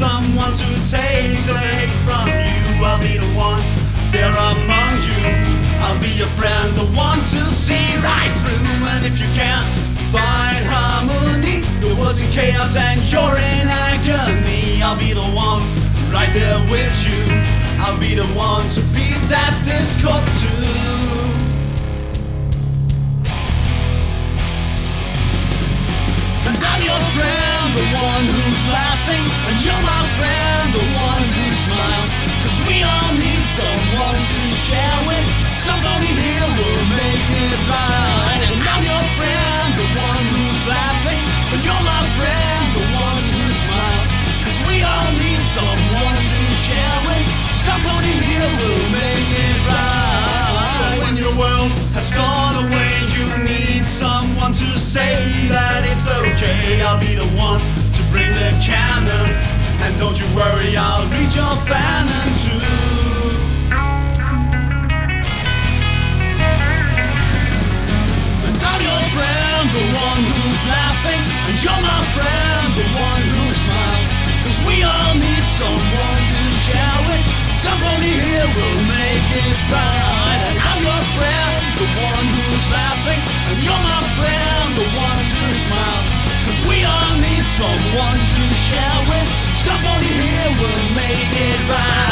someone to take the hate from you. I'll be the one there among you. I'll be your friend, the one to see right through. And if you can't find harmony, the world's in chaos and you're in agony, I'll be the one right there with you. I'll be the one to beat that discord too. And I'm your friend, the one who's laughing, and you're my friend, the one who smiles. Cause we all need someone to share with. Somebody here will make it right. And I'm your friend, the one who's laughing, and you're my friend, the one who smiles. Cause we all need someone to share with. Somebody here will make it right. When your world has gone away, you need someone to say that it's okay. I'll be the one to bring the cannon, and don't you worry, I'll read your fanon too. And I'm your friend, the one who's laughing, and you're my friend, the one who smiles. Cause we all need someone to share with. Somebody here will make it right. And I'm your friend, the one who's laughing, and you're my friend, the one who smiles. Cause we all need someone to share with. Somebody here will make it right.